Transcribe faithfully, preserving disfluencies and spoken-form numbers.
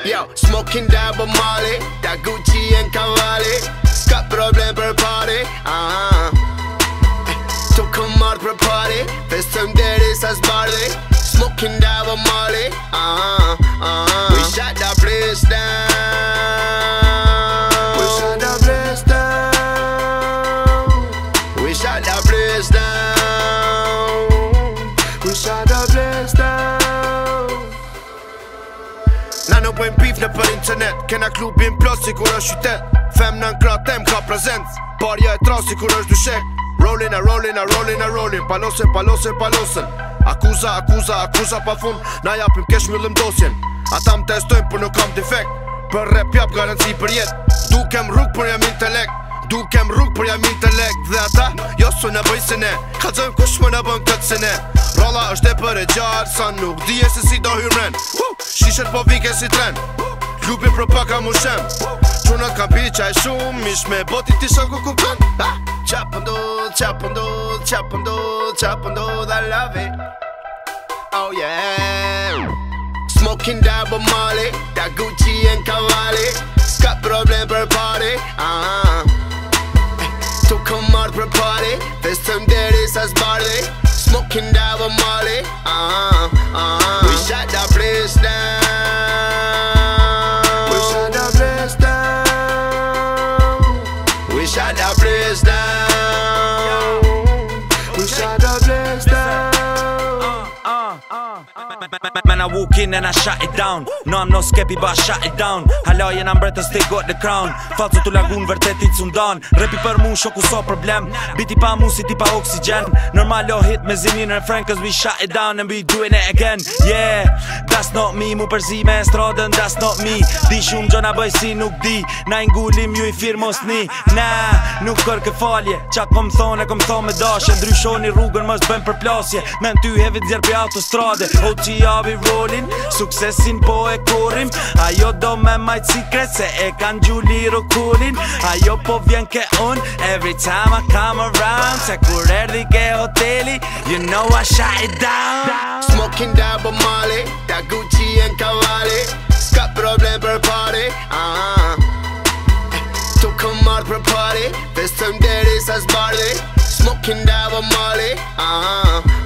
Yo, smoking dab o Mali, da Gucci and Cavalli. S'ka problem për pari, aha. Tu kom marrë për pari, festojmë deri sa zbardhi. Smoking dab o Mali, aha, aha. We shut the place down. We shut the place down. We shut the place down. We shut the place down. Na nuk bëjmë pif në për internet, kena klubin plus si kur është qytet. Fem në nkrat tem ka prezent, parja e tras si kur është dushek. Rollin a rollin a rollin a rollin, palosen palosen palosen. Akuza akuza akuza pa fund, na japim kesh myllim dosjen. Ata më testojnë për nuk kam defekt, për rap jap garanci për jet. Dukem rrug për jam intelekt, dukem rrug për jam intelekt. Dhe ata, jo su në bëj se ne, kalzojmë kush më në bën këtë se ne. Rolla është e për e gjarë, sa nuk dije se si do hyrmen. Shishet po vike si tren, klubin për paka mu shem. Qunat kam pi qaj shumë, mish me boti ti shoku kupton. Qa pëndodh, qa pëndodh, qa pëndodh, qa pëndodh, I love it. Oh yeah. Smoking dab o Mali, da Gucci and Cavalli. S'ka problem për pari, aha. Tu kom marrë për pari, festojmë deri sa zbardhi. Smoking dab o Mali, aha, aha. We shut the place down. We shut the place down. We shut the place down. We shut the place down. Man, I walk in and I shut it down. No, I'm not skepi, but I shut it down. Hala jena mbretës still got the crown. Falso tu lagun vërtet i cundan. Repi për mu shoku so problem. Biti pa mu si ti pa oksigen. Normal o hit me zinin refren, cause we shut it down and we doing it again. Yeah, that's not me. Mu përzi me stradën, that's not me. Di shumë gjona bëj si nuk di. Na ingullim ju i firmos ni. Nah, nuk kër ke falje. Qa kom thone, kom thone me dashe. Ndryshoni rrugën mës bën për plasje. Men ty hevit zjerë për autostrade. O G A vi rollin, suksesin po e korim. Ajo do me majt secret se e kan gjuli rukullin. Ajo po vjen ke un, every time I come around. Se kur erdi ke hoteli, you know I shut it down. Smoking dab o Mali, da Gucci and Cavalli. S'ka problem për pari, aha. Tu kom marrë për pari, festojmë deri sa zbardhi. Smoking dab o Mali, aha.